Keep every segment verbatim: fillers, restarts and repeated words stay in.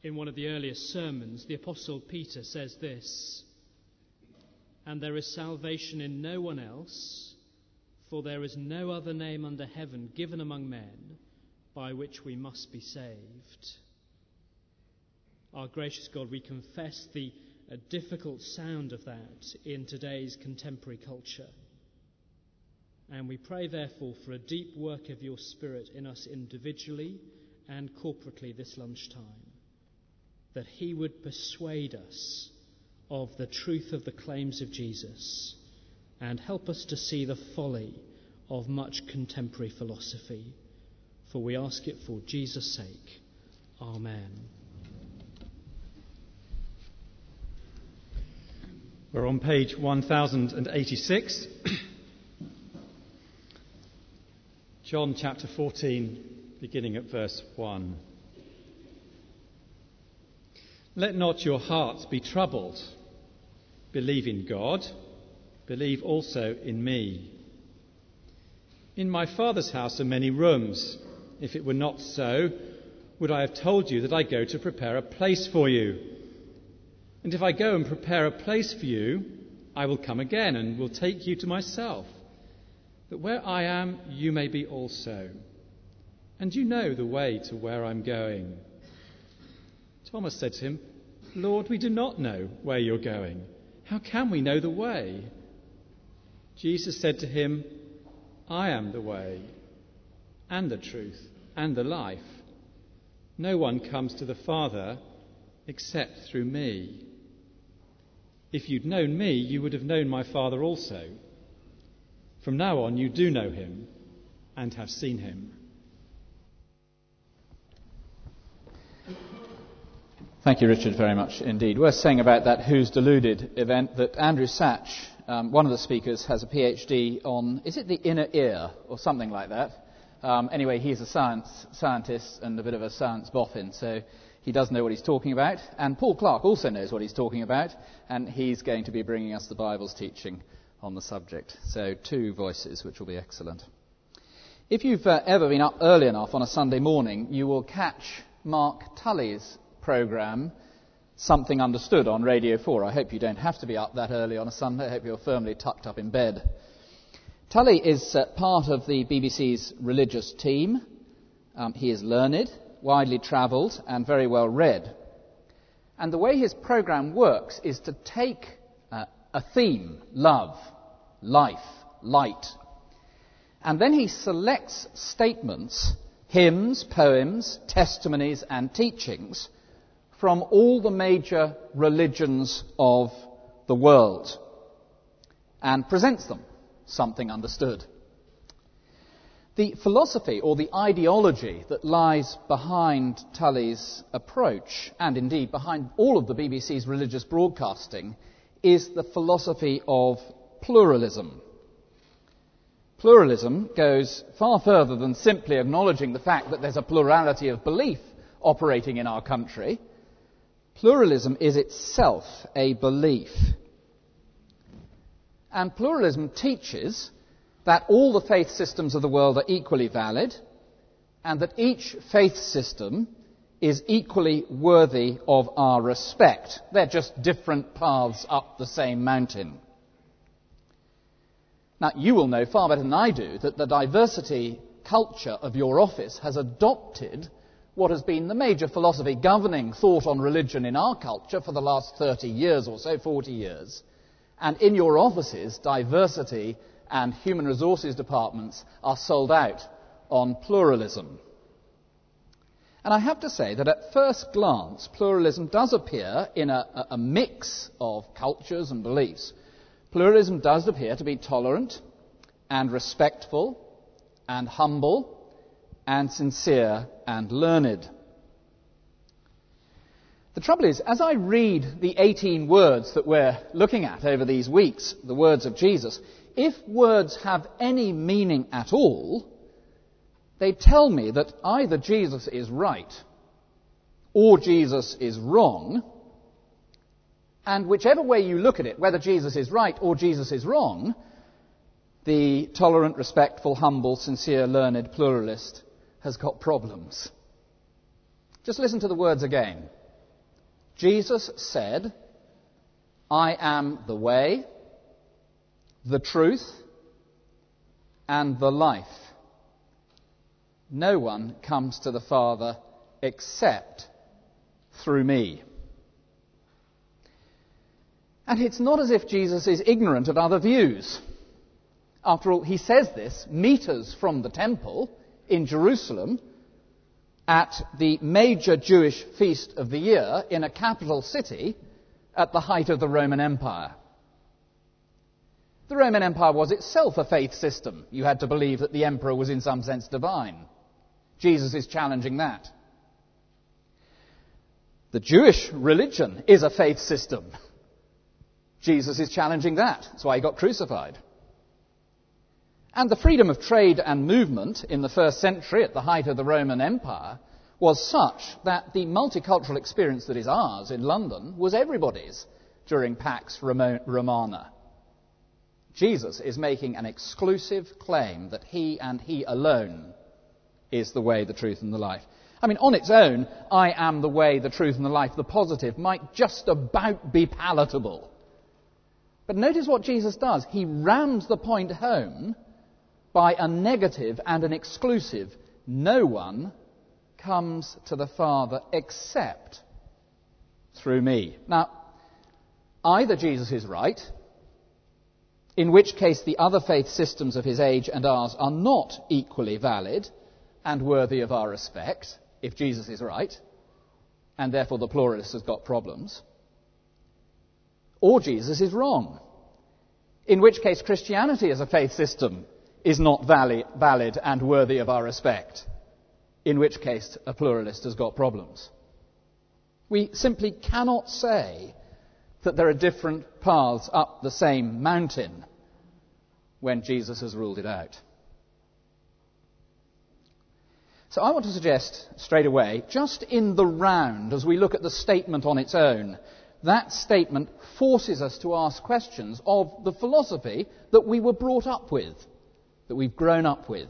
in one of the earliest sermons, the Apostle Peter says this, "And there is salvation in no one else, for there is no other name under heaven given among men by which we must be saved." Our gracious God, we confess the uh, difficult sound of that in today's contemporary culture. And we pray, therefore, for a deep work of your Spirit in us individually and corporately this lunchtime, that he would persuade us of the truth of the claims of Jesus and help us to see the folly of much contemporary philosophy. For we ask it for Jesus' sake. Amen. We're on page one thousand eighty-six. John chapter fourteen, beginning at verse one. "Let not your hearts be troubled. Believe in God, believe also in me. In my Father's house are many rooms. If it were not so, would I have told you that I go to prepare a place for you? And if I go and prepare a place for you, I will come again and will take you to myself, that where I am, you may be also. And you know the way to where I'm going." Thomas said to him, "Lord, we do not know where you're going. How can we know the way?" Jesus said to him, "I am the way, and the truth, and the life. No one comes to the Father except through me. If you'd known me, you would have known my Father also. From now on, you do know him and have seen him." Thank you, Richard, very much indeed. Worth saying about that Who's Deluded event that Andrew Sachs, um, one of the speakers, has a PhD on, is it the inner ear or something like that? Um, anyway, he's a science scientist and a bit of a science boffin, so he does know what he's talking about. And Paul Clark also knows what he's talking about, and he's going to be bringing us the Bible's teaching on the subject. So two voices, which will be excellent. If you've uh, ever been up early enough on a Sunday morning, you will catch Mark Tully's programme, Something Understood, on Radio four. I hope you don't have to be up that early on a Sunday. I hope you're firmly tucked up in bed. Tully is uh, part of the B B C's religious team. Um, he is learned, widely travelled and very well read. And the way his programme works is to take uh, a theme, love, life, light, and then he selects statements, hymns, poems, testimonies and teachings from all the major religions of the world and presents them, something understood. The philosophy or the ideology that lies behind Tully's approach, and indeed behind all of the B B C's religious broadcasting, is the philosophy of pluralism. Pluralism goes far further than simply acknowledging the fact that there's a plurality of belief operating in our country. Pluralism is itself a belief. And pluralism teaches that all the faith systems of the world are equally valid, and that each faith system is equally worthy of our respect. They're just different paths up the same mountain. Now, you will know far better than I do that the diversity culture of your office has adopted what has been the major philosophy governing thought on religion in our culture for the last thirty years or so, forty years. And in your offices, diversity and human resources departments are sold out on pluralism. And I have to say that at first glance, pluralism does appear in a, a mix of cultures and beliefs. Pluralism does appear to be tolerant and respectful and humble and sincere and learned. The trouble is, as I read the eighteen words that we're looking at over these weeks, the words of Jesus, if words have any meaning at all, they tell me that either Jesus is right or Jesus is wrong. And whichever way you look at it, whether Jesus is right or Jesus is wrong, the tolerant, respectful, humble, sincere, learned pluralist has got problems. Just listen to the words again. Jesus said, I am the way, the truth, and the life. No one comes to the Father except through me. And it's not as if Jesus is ignorant of other views. After all, he says this meters from the temple in Jerusalem at the major Jewish feast of the year in a capital city at the height of the Roman Empire. The Roman Empire was itself a faith system. You had to believe that the emperor was in some sense divine. Jesus is challenging that. The Jewish religion is a faith system. Jesus is challenging that. That's why he got crucified. And the freedom of trade and movement in the first century at the height of the Roman Empire was such that the multicultural experience that is ours in London was everybody's during Pax Romana. Jesus is making an exclusive claim that he and he alone is the way, the truth, and the life. I mean, on its own, I am the way, the truth, and the life, the positive, might just about be palatable. But notice what Jesus does. He rams the point home by a negative and an exclusive. No one comes to the Father except through me. Now, either Jesus is right, in which case the other faith systems of his age and ours are not equally valid and worthy of our respect, if Jesus is right, and therefore the pluralist has got problems, or Jesus is wrong, in which case Christianity as a faith system is not valid, valid and worthy of our respect, in which case a pluralist has got problems. We simply cannot say that there are different paths up the same mountain when Jesus has ruled it out. So I want to suggest straight away, just in the round, as we look at the statement on its own, that statement forces us to ask questions of the philosophy that we were brought up with, that we've grown up with.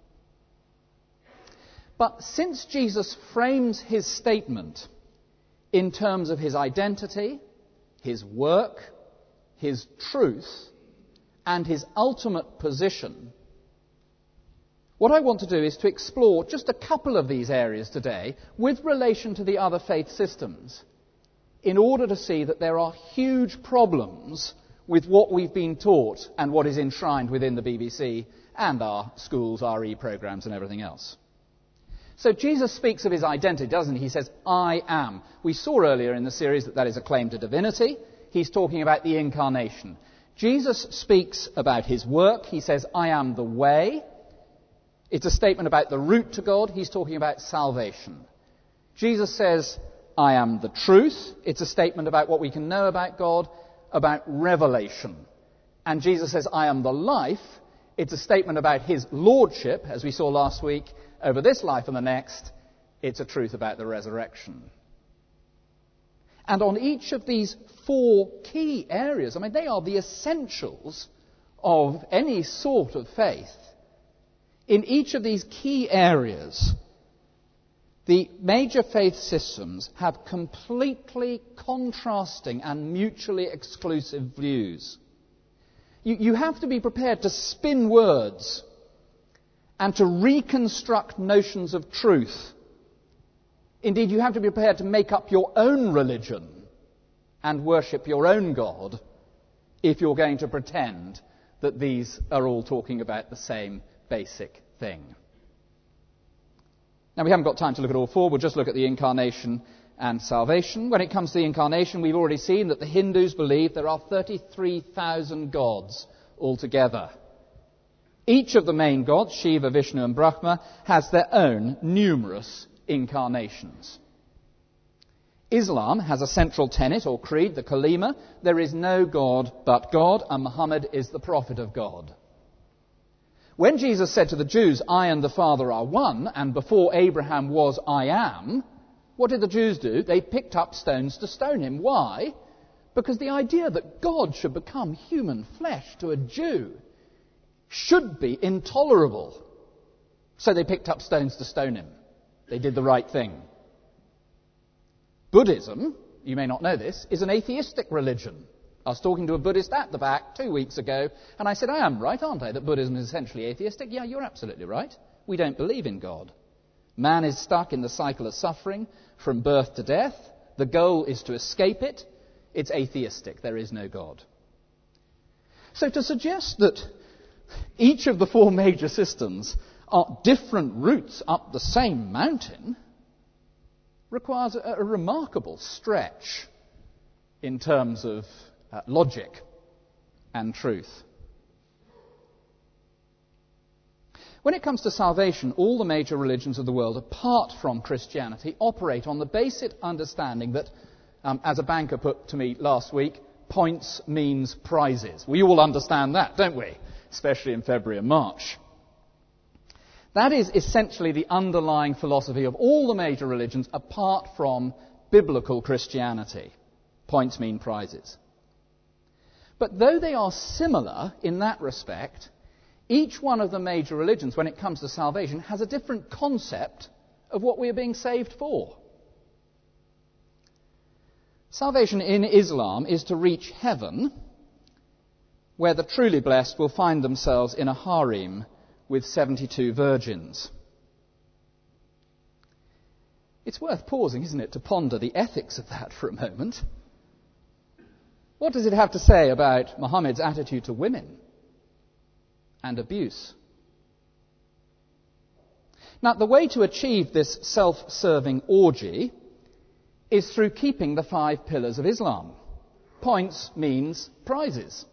But since Jesus frames his statement in terms of his identity, his work, his truth, and his ultimate position, what I want to do is to explore just a couple of these areas today with relation to the other faith systems, in order to see that there are huge problems with what we've been taught and what is enshrined within the B B C and our schools, R E programs and everything else. So Jesus speaks of his identity, doesn't he? He says, I am. We saw earlier in the series that that is a claim to divinity. He's talking about the incarnation. Jesus speaks about his work. He says, I am the way. It's a statement about the route to God. He's talking about salvation. Jesus says, I am the truth. It's a statement about what we can know about God, about revelation. And Jesus says, I am the life. It's a statement about his lordship, as we saw last week, over this life and the next. It's a truth about the resurrection. And on each of these four key areas, I mean, they are the essentials of any sort of faith. In each of these key areas, the major faith systems have completely contrasting and mutually exclusive views. You, you have to be prepared to spin words and to reconstruct notions of truth. Indeed, you have to be prepared to make up your own religion and worship your own God if you're going to pretend that these are all talking about the same basic thing. Now, we haven't got time to look at all four. We'll just look at the incarnation and salvation. When it comes to the incarnation, we've already seen that the Hindus believe there are thirty-three thousand gods altogether. Each of the main gods, Shiva, Vishnu and Brahma, has their own numerous incarnations. Islam has a central tenet or creed, the Kalima. There is no God but God, and Muhammad is the prophet of God. When Jesus said to the Jews, I and the Father are one, and before Abraham was I am, what did the Jews do? They picked up stones to stone him. Why? Because the idea that God should become human flesh to a Jew should be intolerable. So they picked up stones to stone him. They did the right thing. Buddhism you may not know this, is an atheistic religion. I was talking to a Buddhist at the back two weeks ago, and I said, I am right, aren't I, that Buddhism is essentially atheistic? Yeah, you're absolutely right. We don't believe in God. Man is stuck in the cycle of suffering from birth to death. The goal is to escape it. It's atheistic. There is no God. So to suggest that each of the four major systems are different routes up the same mountain requires a, a remarkable stretch in terms of uh, logic and truth. When it comes to salvation, all the major religions of the world, apart from Christianity, operate on the basic understanding that, um, as a banker put to me last week, points means prizes. We all understand that, don't we? Especially in February and March. That is essentially the underlying philosophy of all the major religions apart from biblical Christianity. Points mean prizes. But though they are similar in that respect, each one of the major religions, when it comes to salvation, has a different concept of what we are being saved for. Salvation in Islam is to reach heaven, where the truly blessed will find themselves in a harem with seventy-two virgins. It's worth pausing, isn't it, to ponder the ethics of that for a moment. What does it have to say about Muhammad's attitude to women and abuse? Now, the way to achieve this self-serving orgy is through keeping the five pillars of Islam. Points means prizes.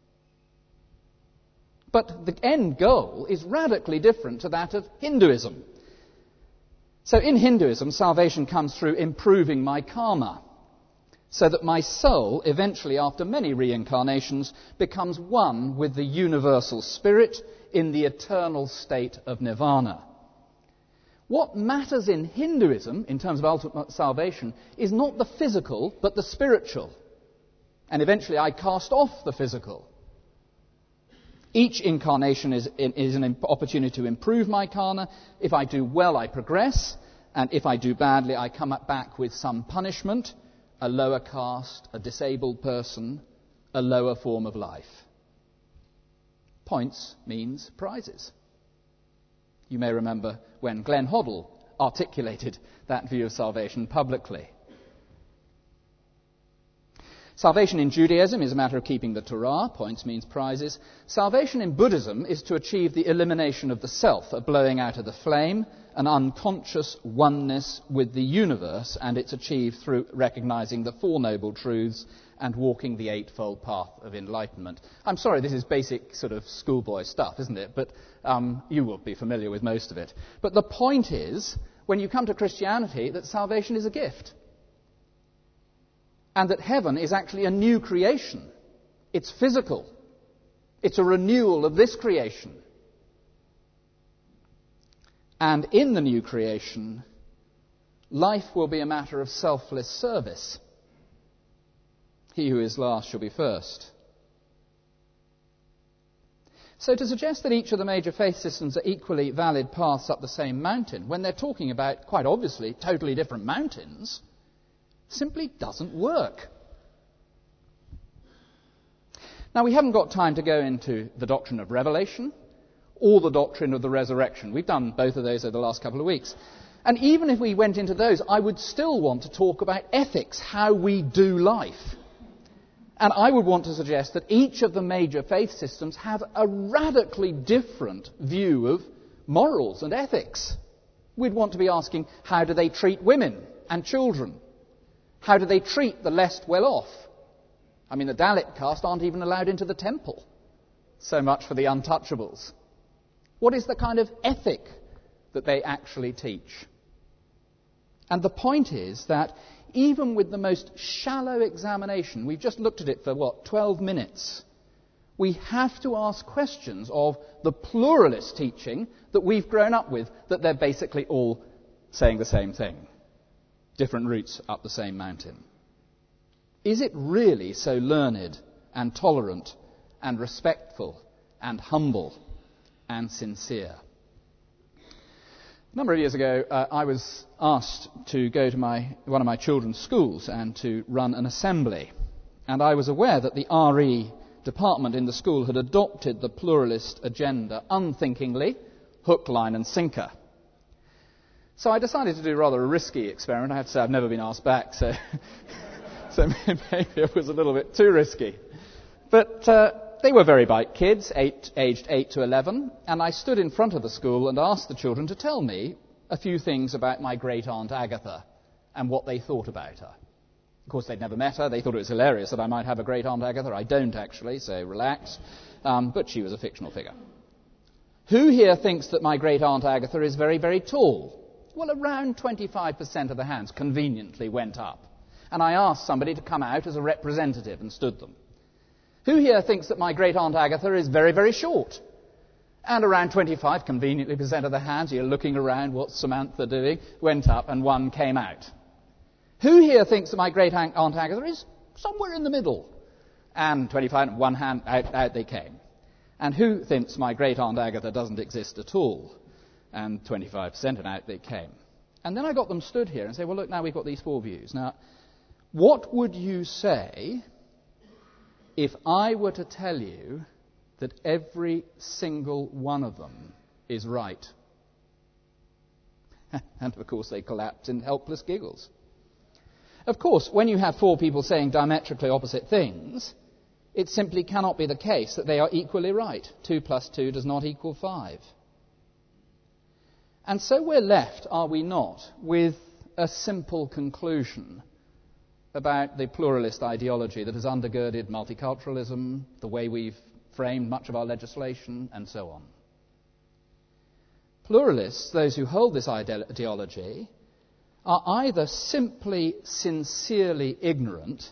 But the end goal is radically different to that of Hinduism. So in Hinduism, salvation comes through improving my karma, so that my soul, eventually after many reincarnations, becomes one with the universal spirit in the eternal state of nirvana. What matters in Hinduism, in terms of ultimate salvation, is not the physical, but the spiritual. And eventually I cast off the physical. Each incarnation is, is an opportunity to improve my karma. If I do well, I progress. And if I do badly, I come back with some punishment, a lower caste, a disabled person, a lower form of life. Points means prizes. You may remember when Glenn Hoddle articulated that view of salvation publicly. Salvation in Judaism is a matter of keeping the Torah. Points means prizes. Salvation in Buddhism is to achieve the elimination of the self, a blowing out of the flame, an unconscious oneness with the universe, and it's achieved through recognizing the Four Noble Truths and walking the Eightfold Path of Enlightenment. I'm sorry, this is basic sort of schoolboy stuff, isn't it? But um, you will be familiar with most of it. But the point is, when you come to Christianity, that salvation is a gift. And that heaven is actually a new creation. It's physical. It's a renewal of this creation. And in the new creation, life will be a matter of selfless service. He who is last shall be first. So to suggest that each of the major faith systems are equally valid paths up the same mountain, when they're talking about, quite obviously, totally different mountains, simply doesn't work. Now, we haven't got time to go into the doctrine of revelation or the doctrine of the resurrection. We've done both of those over the last couple of weeks. And even if we went into those, I would still want to talk about ethics, how we do life. And I would want to suggest that each of the major faith systems have a radically different view of morals and ethics. We'd want to be asking, how do they treat women and children? How do they treat the less well-off? I mean, the Dalit caste aren't even allowed into the temple. So much for the untouchables. What is the kind of ethic that they actually teach? And the point is that even with the most shallow examination, we've just looked at it for, what, twelve minutes, we have to ask questions of the pluralist teaching that we've grown up with, that they're basically all saying the same thing. Different routes up the same mountain. Is it really so learned and tolerant and respectful and humble and sincere? A number of years ago, uh, I was asked to go to my, one of my children's schools and to run an assembly. And I was aware that the R E department in the school had adopted the pluralist agenda unthinkingly, hook, line and sinker. So I decided to do rather a risky experiment. I have to say I've never been asked back, so, so maybe it was a little bit too risky. But uh, they were very bright kids, eight, aged eight to eleven, and I stood in front of the school and asked the children to tell me a few things about my great-aunt Agatha and what they thought about her. Of course, they'd never met her. They thought it was hilarious that I might have a great-aunt Agatha. I don't, actually, so relax. Um, but she was a fictional figure. Who here thinks that my great-aunt Agatha is very, very tall? Well, around twenty-five percent of the hands conveniently went up. And I asked somebody to come out as a representative and stood them. Who here thinks that my great-aunt Agatha is very, very short? And around twenty-five, conveniently, percent of the hands, you're looking around, what's Samantha doing, went up and one came out. Who here thinks that my great-aunt Agatha is somewhere in the middle? And twenty-five, and one hand, out, out they came. And who thinks my great-aunt Agatha doesn't exist at all? And twenty-five percent, and out they came. And then I got them stood here and say, well, look, now we've got these four views. Now, what would you say if I were to tell you that every single one of them is right? And, of course, they collapsed in helpless giggles. Of course, when you have four people saying diametrically opposite things, it simply cannot be the case that they are equally right. Two plus two does not equal five. And so we're left, are we not, with a simple conclusion about the pluralist ideology that has undergirded multiculturalism, the way we've framed much of our legislation, and so on. Pluralists, those who hold this ideology, are either simply sincerely ignorant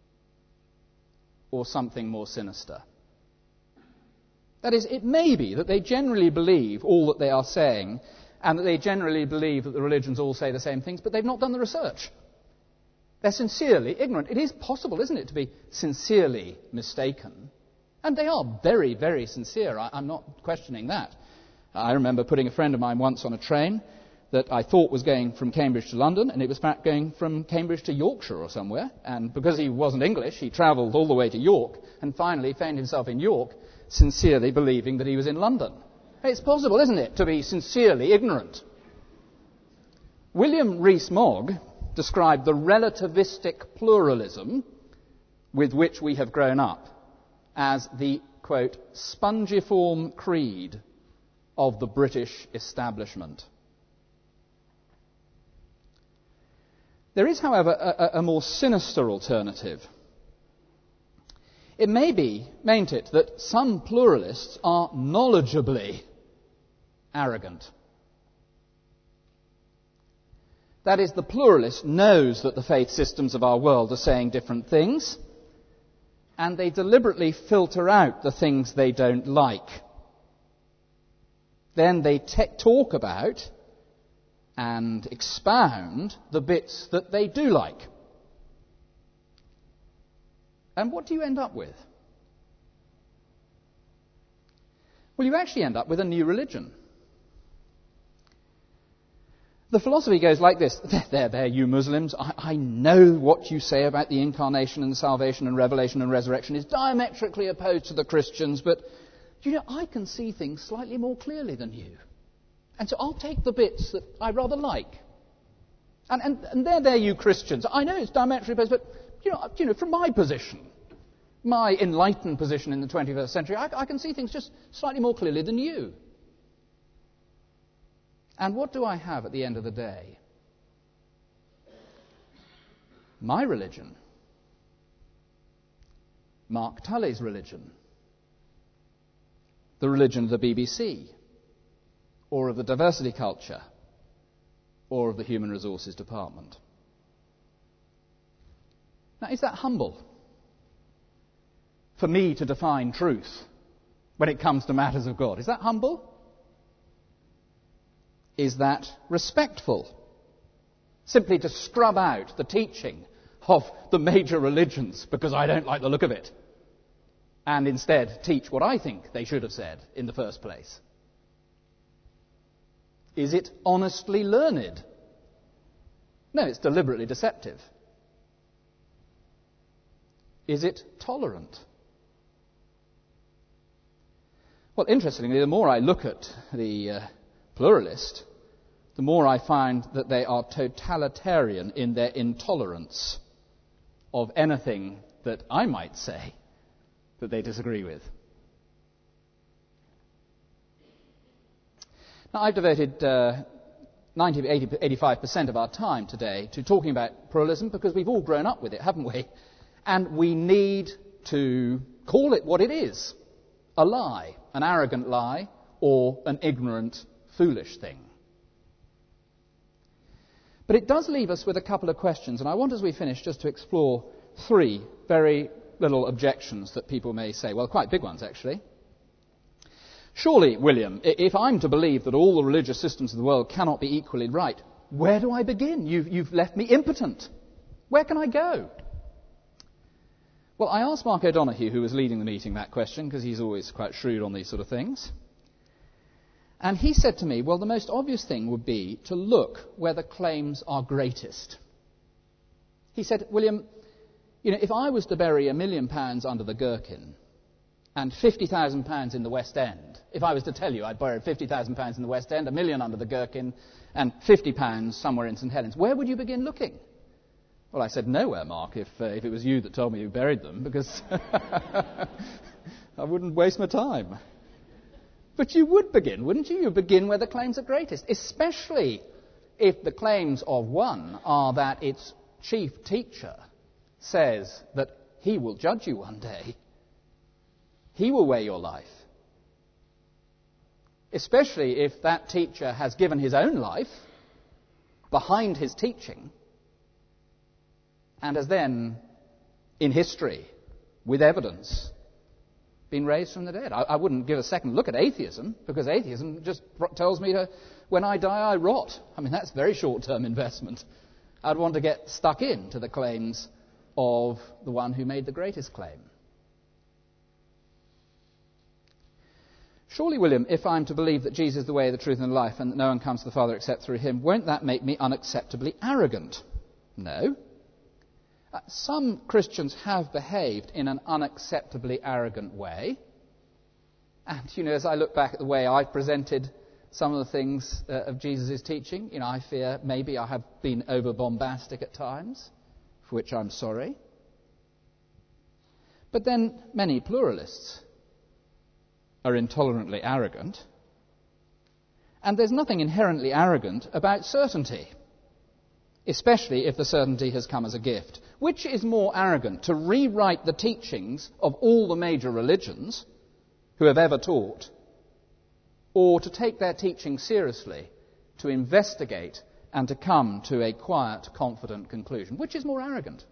or something more sinister. That is, it may be that they generally believe all that they are saying and that they generally believe that the religions all say the same things, but they've not done the research. They're sincerely ignorant. It is possible, isn't it, to be sincerely mistaken? And they are very, very sincere. I, I'm not questioning that. I remember putting a friend of mine once on a train that I thought was going from Cambridge to London, and it was in fact going from Cambridge to Yorkshire or somewhere. And because he wasn't English, he travelled all the way to York, and finally found himself in York, sincerely believing that he was in London. It's possible, isn't it, to be sincerely ignorant? William Rees-Mogg described the relativistic pluralism with which we have grown up as the, quote, spongiform creed of the British establishment. There is, however, a, a more sinister alternative. It may be, mayn't it, that some pluralists are knowledgeably arrogant. That is, the pluralist knows that the faith systems of our world are saying different things, and they deliberately filter out the things they don't like. Then they te- talk about and expound the bits that they do like. And what do you end up with? Well, you actually end up with a new religion. The philosophy goes like this. There, there, there, you Muslims. I, I know what you say about the incarnation and salvation and revelation and resurrection is diametrically opposed to the Christians, but, you know, I can see things slightly more clearly than you. And so I'll take the bits that I rather like. And, and, and there, there, you Christians. I know it's diametrically opposed, but, you know, you know, from my position, my enlightened position in the twenty-first century, I, I can see things just slightly more clearly than you. And what do I have at the end of the day? My religion. Mark Tully's religion. The religion of the B B C. Or of the diversity culture. Or of the human resources department. Now, is that humble? For me to define truth when it comes to matters of God. Is that humble? Is that respectful? Simply to scrub out the teaching of the major religions because I don't like the look of it, and instead teach what I think they should have said in the first place. Is it honestly learned? No, it's deliberately deceptive. Is it tolerant? Well, interestingly, the more I look at the uh, pluralist, the more I find that they are totalitarian in their intolerance of anything that I might say that they disagree with. Now, I've devoted uh, ninety, eighty, eighty-five percent of our time today to talking about pluralism because we've all grown up with it, haven't we? And we need to call it what it is, a lie, an arrogant lie, or an ignorant, foolish thing. But it does leave us with a couple of questions, and I want, as we finish, just to explore three very little objections that people may say. Well, quite big ones, actually. Surely, William, if I'm to believe that all the religious systems of the world cannot be equally right, where do I begin? You've, you've left me impotent. Where can I go? Well, I asked Mark O'Donoghue, who was leading the meeting, that question, because he's always quite shrewd on these sort of things. And he said to me, well, the most obvious thing would be to look where the claims are greatest. He said, William, you know, if I was to bury a million pounds under the Gherkin and fifty thousand pounds in the West End, if I was to tell you I'd buried fifty thousand pounds in the West End, a million under the Gherkin, and fifty pounds somewhere in St Helens, where would you begin looking? Well, I said, nowhere, Mark, if, uh, if it was you that told me you buried them, because I wouldn't waste my time. But you would begin, wouldn't you? You'd begin where the claims are greatest, especially if the claims of one are that its chief teacher says that he will judge you one day. He will weigh your life. Especially if that teacher has given his own life behind his teaching and has then, in history, with evidence, been raised from the dead. I, I wouldn't give a second look at atheism, because atheism just tells me to, when I die, I rot. I mean, that's very short-term investment. I'd want to get stuck into the claims of the one who made the greatest claim. Surely, William, if I'm to believe that Jesus is the way, the truth, and the life, and that no one comes to the Father except through him, won't that make me unacceptably arrogant? No. Uh, some Christians have behaved in an unacceptably arrogant way. And, you know, as I look back at the way I've presented some of the things uh, of Jesus' teaching, you know, I fear maybe I have been over-bombastic at times, for which I'm sorry. But then many pluralists are intolerantly arrogant. And there's nothing inherently arrogant about certainty, especially if the certainty has come as a gift. Which is more arrogant, to rewrite the teachings of all the major religions who have ever taught, or to take their teaching seriously, to investigate and to come to a quiet, confident conclusion? Which is more arrogant?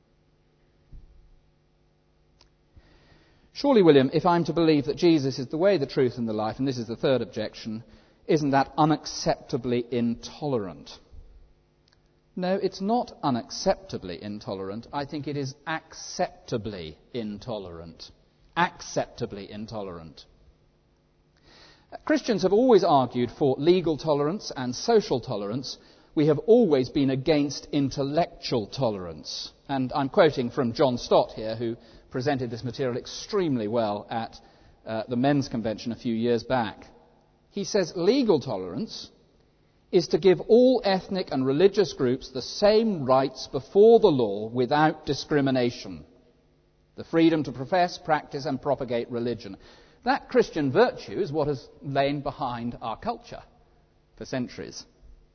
Surely, William, if I'm to believe that Jesus is the way, the truth, and the life, and this is the third objection, isn't that unacceptably intolerant? No, it's not unacceptably intolerant. I think it is acceptably intolerant. Acceptably intolerant. Christians have always argued for legal tolerance and social tolerance. We have always been against intellectual tolerance. And I'm quoting from John Stott here, who presented this material extremely well at uh, the Men's Convention a few years back. He says, legal tolerance is to give all ethnic and religious groups the same rights before the law without discrimination. The freedom to profess, practice and propagate religion. That Christian virtue is what has lain behind our culture for centuries.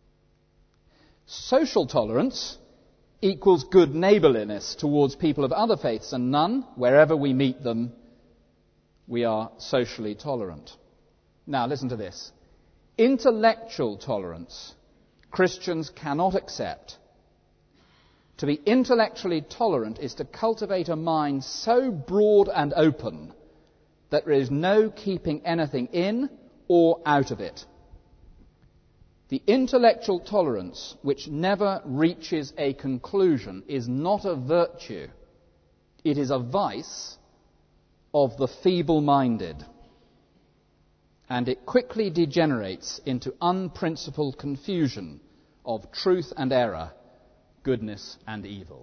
Social tolerance equals good neighbourliness towards people of other faiths and none. Wherever we meet them, we are socially tolerant. Now listen to this. Intellectual tolerance, Christians cannot accept. To be intellectually tolerant is to cultivate a mind so broad and open that there is no keeping anything in or out of it. The intellectual tolerance which never reaches a conclusion is not a virtue. It is a vice of the feeble-minded. and it quickly degenerates into unprincipled confusion of truth and error, goodness and evil.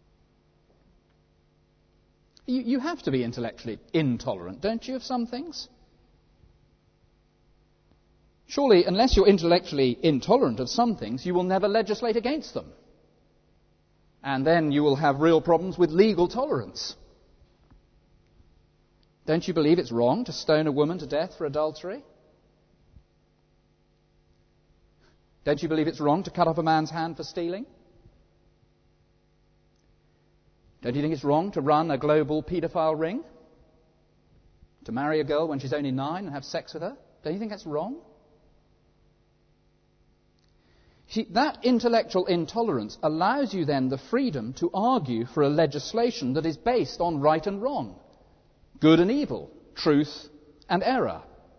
You, you have to be intellectually intolerant, don't you, of some things? Surely, unless you're intellectually intolerant of some things, you will never legislate against them. And then you will have real problems with legal tolerance. Don't you believe it's wrong to stone a woman to death for adultery? Don't you believe it's wrong to cut off a man's hand for stealing? Don't you think it's wrong to run a global paedophile ring? To marry a girl when she's only nine and have sex with her? Don't you think that's wrong? See, that intellectual intolerance allows you then the freedom to argue for a legislation that is based on right and wrong, good and evil, truth and error.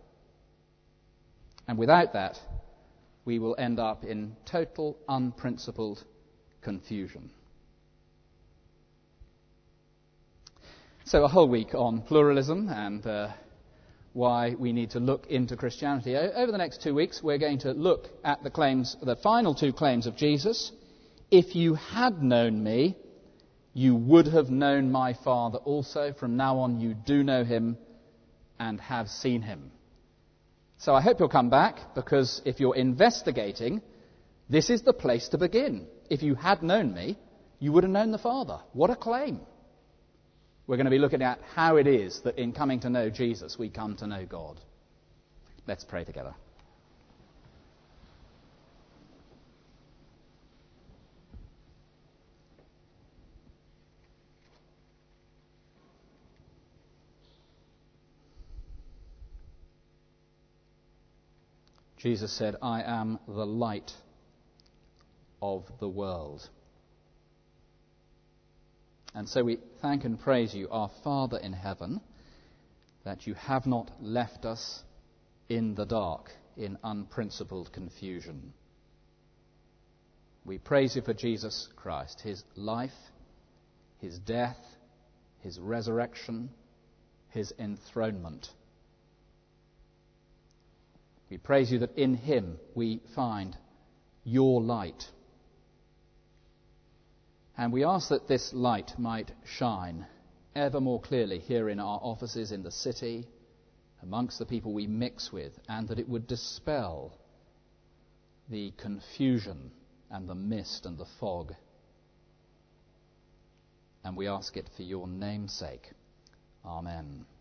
And without that, we will end up in total unprincipled confusion. So a whole week on pluralism and uh, why we need to look into Christianity. O- over the next two weeks, we're going to look at the claims, the final two claims of Jesus. If you had known me, you would have known my Father also. From now on, you do know him and have seen him. So I hope you'll come back, because if you're investigating, this is the place to begin. If you had known me, you would have known the Father. What a claim. We're going to be looking at how it is that in coming to know Jesus, we come to know God. Let's pray together. Jesus said, I am the light of the world. And so we thank and praise you, our Father in heaven, that you have not left us in the dark, in unprincipled confusion. We praise you for Jesus Christ, his life, his death, his resurrection, his enthronement. We praise you that in him we find your light. And we ask that this light might shine ever more clearly here in our offices, in the city, amongst the people we mix with, and that it would dispel the confusion and the mist and the fog. And we ask it for your name's sake. Amen.